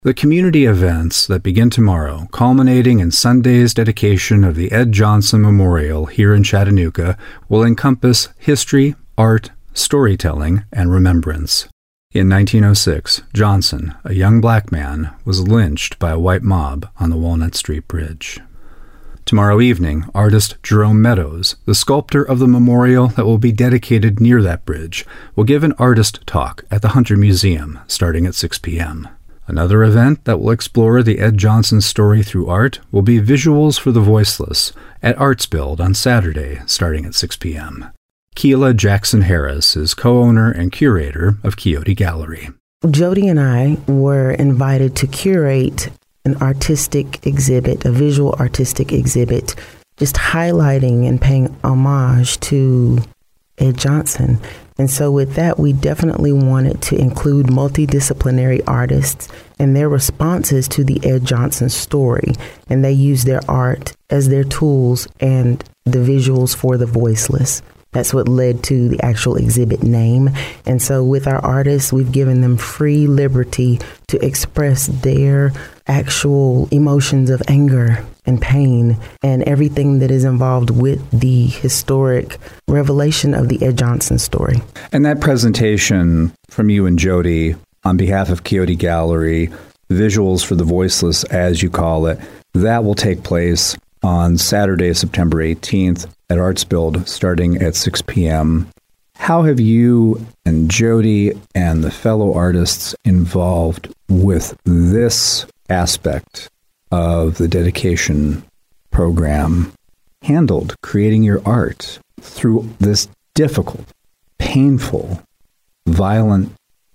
The community events that begin tomorrow, culminating in Sunday's dedication of the Ed Johnson Memorial here in Chattanooga, will encompass history, art, storytelling, and remembrance. In 1906, Johnson, a young black man, was lynched by a white mob on the Walnut Street Bridge. Tomorrow evening, artist Jerome Meadows, the sculptor of the memorial that will be dedicated near that bridge, will give an artist talk at the Hunter Museum starting at 6 p.m. Another event that will explore the Ed Johnson story through art will be Visuals for the Voiceless at ArtsBuild on Saturday, starting at 6 p.m. Keila Jackson Harris is co-owner and curator of Quixote Gallery. Jody and I were invited to curate an artistic exhibit, a visual artistic exhibit, just highlighting and paying homage to Ed Johnson. And so with that, we definitely wanted to include multidisciplinary artists and their responses to the Ed Johnson story. And they use their art as their tools and the visuals for the voiceless. That's what led to the actual exhibit name. And so with our artists, we've given them free liberty to express their actual emotions of anger and pain and everything that is involved with the historic revelation of the Ed Johnson story. And that presentation from you and Jody on behalf of Quixote Gallery, Visuals for the Voiceless, as you call it, that will take place on Saturday, September 18th at ArtsBuild starting at 6 p.m. How have you and Jody and the fellow artists involved with this aspect of the dedication program handled creating your art through this difficult, painful, violent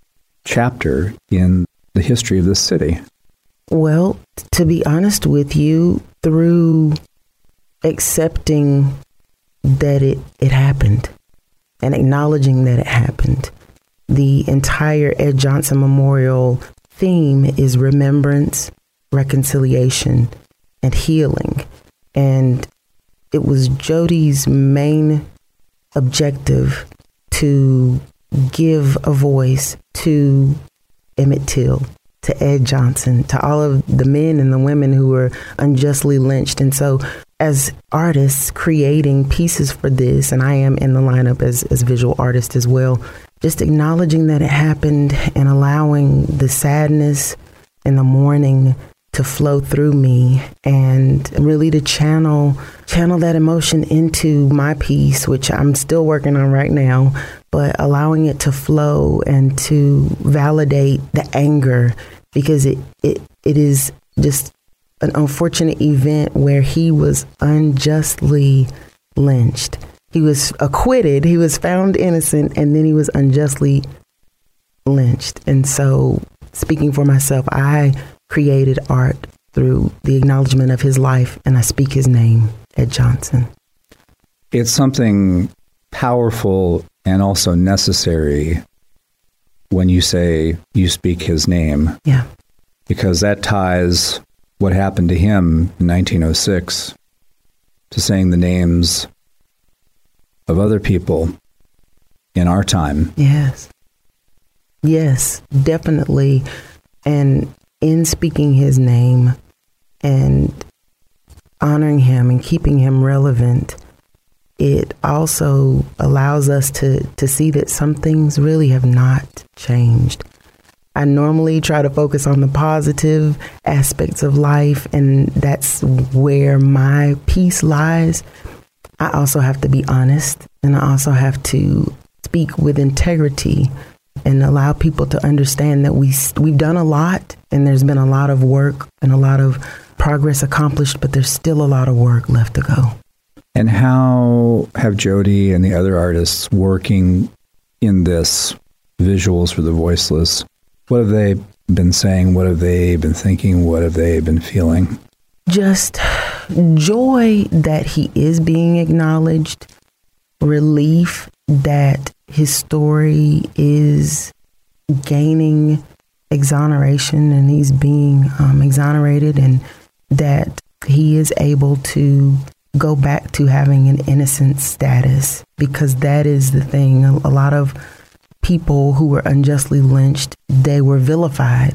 chapter in the history of this city? Well, to be honest with you, through accepting that it happened and acknowledging that it happened, the entire Ed Johnson Memorial theme is remembrance, reconciliation, and healing. And it was Jody's main objective to give a voice to Emmett Till, to Ed Johnson, to all of the men and the women who were unjustly lynched. And so as artists creating pieces for this, and I am in the lineup as visual artist as well, just acknowledging that it happened and allowing the sadness and the mourning to flow through me and really to channel that emotion into my piece, which I'm still working on right now, but allowing it to flow and to validate the anger, because it is just an unfortunate event where he was unjustly lynched. He was acquitted, he was found innocent, and then he was unjustly lynched. And so, speaking for myself, I created art through the acknowledgement of his life, and I speak his name, Ed Johnson. It's something powerful and also necessary when you say you speak his name. Yeah. Because that ties what happened to him in 1906 to saying the names of other people in our time. Yes. Yes, definitely. And in speaking his name and honoring him and keeping him relevant, it also allows us to see that some things really have not changed. I normally try to focus on the positive aspects of life, and that's where my peace lies. I also have to be honest, and I also have to speak with integrity and allow people to understand that we've done a lot, and there's been a lot of work and a lot of progress accomplished, but there's still a lot of work left to go. And how have Jody and the other artists working in this Visuals for the Voiceless, what have they been saying? What have they been thinking? What have they been feeling? Just joy that he is being acknowledged, relief that his story is gaining exoneration and he's being exonerated, and that he is able to go back to having an innocent status, because that is the thing. A lot of people who were unjustly lynched, they were vilified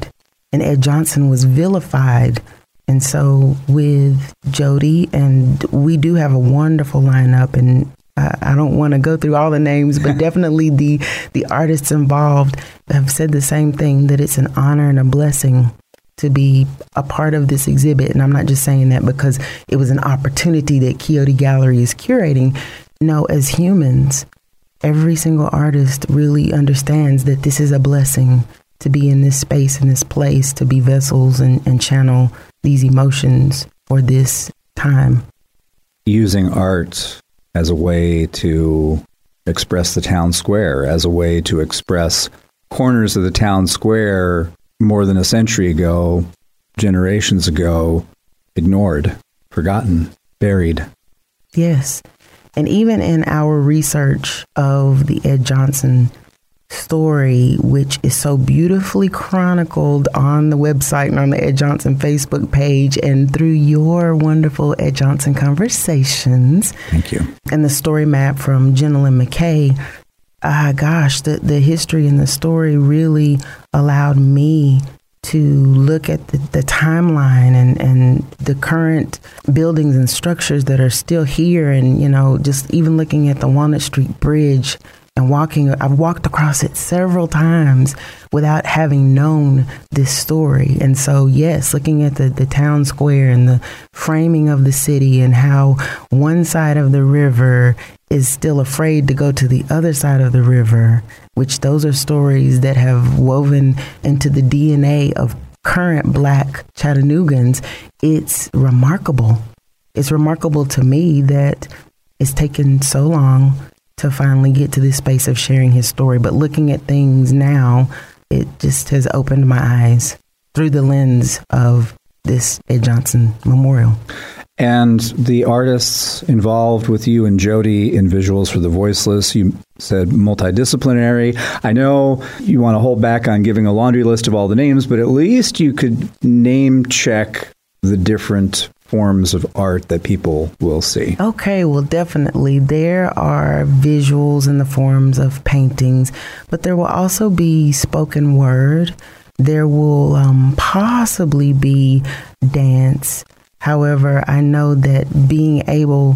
and Ed Johnson was vilified. And so with Jody, and we do have a wonderful lineup, and I don't want to go through all the names, but definitely the artists involved have said the same thing, that it's an honor and a blessing to be a part of this exhibit. And I'm not just saying that because it was an opportunity that Quixote Gallery is curating. No, as humans, every single artist really understands that this is a blessing to be in this space, in this place, to be vessels and channel these emotions for this time. Using art as a way to express the town square, as a way to express corners of the town square more than a century ago, generations ago, ignored, forgotten, buried. Yes. And even in our research of the Ed Johnson story, which is so beautifully chronicled on the website and on the Ed Johnson Facebook page and through your wonderful Ed Johnson Conversations. Thank you. And the story map from Jenilyn McKay. The history and the story really allowed me to look at the timeline and the current buildings and structures that are still here. And, just even looking at the Walnut Street Bridge and I've walked across it several times without having known this story. And so, yes, looking at the town square and the framing of the city and how one side of the river is still afraid to go to the other side of the river, which those are stories that have woven into the DNA of current Black Chattanoogans. It's remarkable. It's remarkable to me that it's taken so long to finally get to this space of sharing his story. But looking at things now, it just has opened my eyes through the lens of this Ed Johnson Memorial. And the artists involved with you and Jody in Visuals for the Voiceless, you said multidisciplinary. I know you want to hold back on giving a laundry list of all the names, but at least you could name check the different forms of art that people will see. Okay, well, definitely. There are visuals in the forms of paintings, but there will also be spoken word. There will possibly be dance. However, I know that being able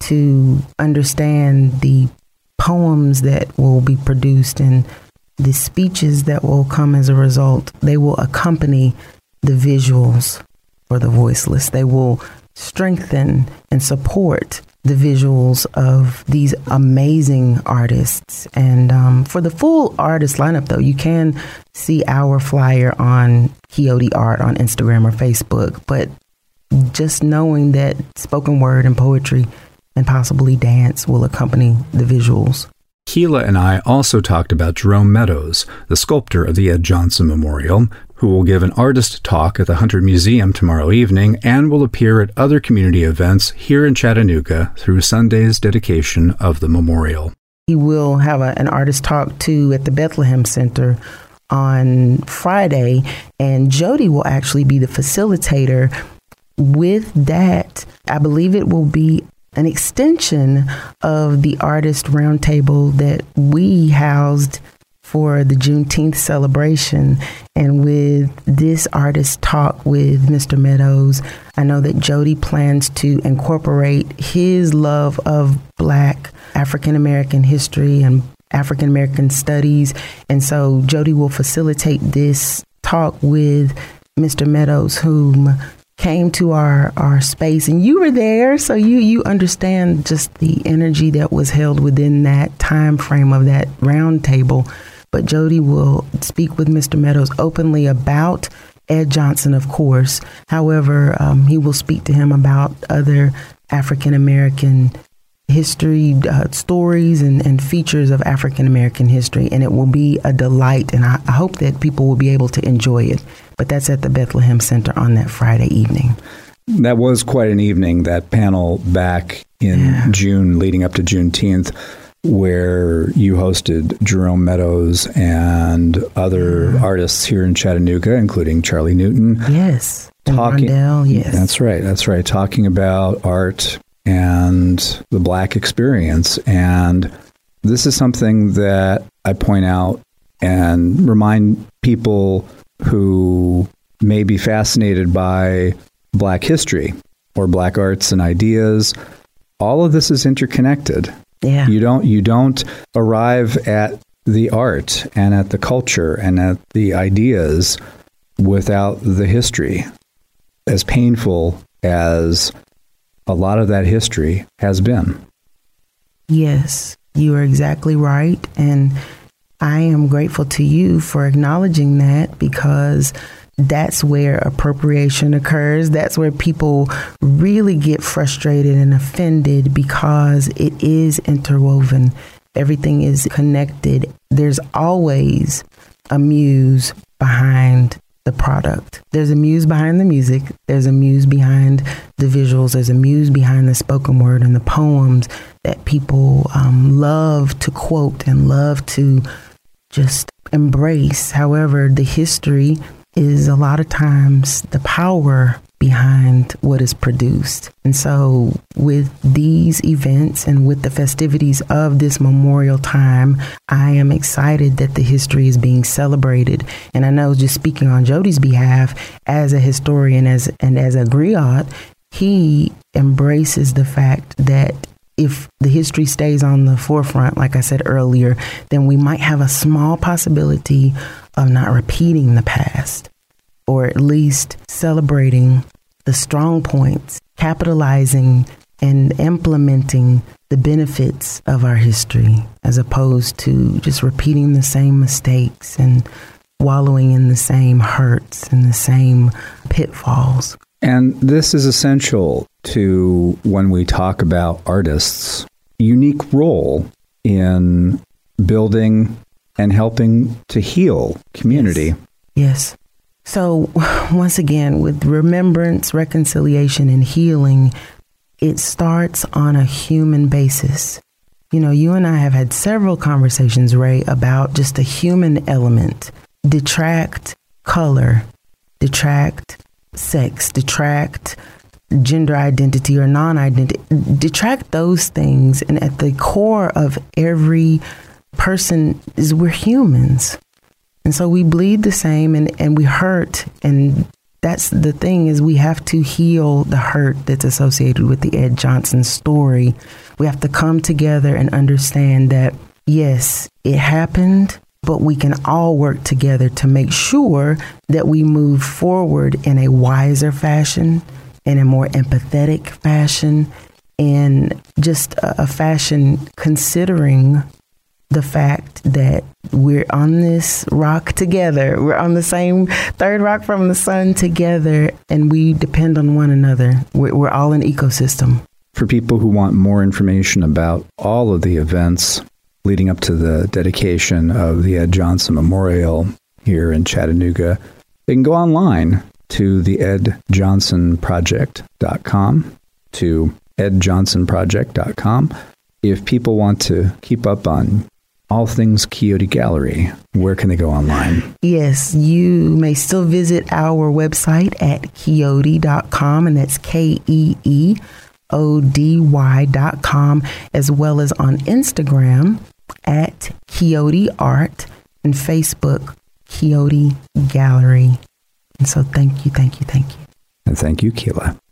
to understand the poems that will be produced and the speeches that will come as a result, they will accompany the visuals for the voiceless. They will strengthen and support the visuals of these amazing artists. And for the full artist lineup, though, you can see our flyer on Quixote Art on Instagram or Facebook. But just knowing that spoken word and poetry and possibly dance will accompany the visuals. Keela and I also talked about Jerome Meadows, the sculptor of the Ed Johnson Memorial, who will give an artist talk at the Hunter Museum tomorrow evening and will appear at other community events here in Chattanooga through Sunday's dedication of the memorial. He will have an artist talk, too, at the Bethlehem Center on Friday, and Jody will actually be the facilitator. With that, I believe it will be an extension of the artist roundtable that we housed for the Juneteenth celebration. And with this artist talk with Mr. Meadows, I know that Jody plans to incorporate his love of Black African-American history and African-American studies. And so Jody will facilitate this talk with Mr. Meadows, whom came to our space, and you were there, so you understand just the energy that was held within that time frame of that round table. But Jody will speak with Mr. Meadows openly about Ed Johnson, of course. However, he will speak to him about other African American history, stories and features of African American history, and it will be a delight, and I hope that people will be able to enjoy it. But that's at the Bethlehem Center on that Friday evening. That was quite an evening, that panel back in June leading up to Juneteenth, where you hosted Jerome Meadows and other artists here in Chattanooga, including Charlie Newton. Yes. Rondell, yes. That's right. Talking about art and the Black experience. And this is something that I point out and remind people who may be fascinated by Black history or Black arts and ideas. All of this is interconnected. Yeah. You don't arrive at the art and at the culture and at the ideas without the history. As painful as a lot of that history has been. Yes, you are exactly right. And I am grateful to you for acknowledging that, because that's where appropriation occurs. That's where people really get frustrated and offended, because it is interwoven. Everything is connected. There's always a muse behind the product. There's a muse behind the music. There's a muse behind the visuals. There's a muse behind the spoken word and the poems that people love to quote and love to just embrace. However, the history is a lot of times the power behind what is produced. And so with these events and with the festivities of this memorial time, I am excited that the history is being celebrated. And I know, just speaking on Jody's behalf, as a historian and as a griot, he embraces the fact that if the history stays on the forefront, like I said earlier, then we might have a small possibility of not repeating the past, or at least celebrating the strong points, capitalizing and implementing the benefits of our history, as opposed to just repeating the same mistakes and wallowing in the same hurts and the same pitfalls. And this is essential to, when we talk about artists' unique role in building and helping to heal community. Yes. So once again, with remembrance, reconciliation, and healing, it starts on a human basis. You know, you and I have had several conversations, Ray, about just the human element. Detract color, detract sex, detract gender identity or non-identity, detract those things. And at the core of every person is we're humans. And so we bleed the same and we hurt. And that's the thing, is we have to heal the hurt that's associated with the Ed Johnson story. We have to come together and understand that, yes, it happened, but we can all work together to make sure that we move forward in a wiser fashion, in a more empathetic fashion, and just a fashion considering the fact that we're on this rock together. We're on the same third rock from the sun together, and we depend on one another. We're all an ecosystem. For people who want more information about all of the events leading up to the dedication of the Ed Johnson Memorial here in Chattanooga, they can go online to the edjohnsonproject.com, to edjohnsonproject.com. If people want to keep up on all things Quixote Gallery, where can they go online? Yes, you may still visit our website at Quixote.com, and that's KEEODY.com, as well as on Instagram at Quixote Art, and Facebook, Quixote Gallery. And so thank you. And thank you, Keila.